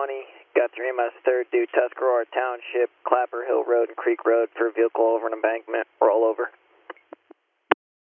County, got 3 miles 3rd due Tuscarora Township, Clapper Hill Road and Creek Road for vehicle over an embankment, roll over.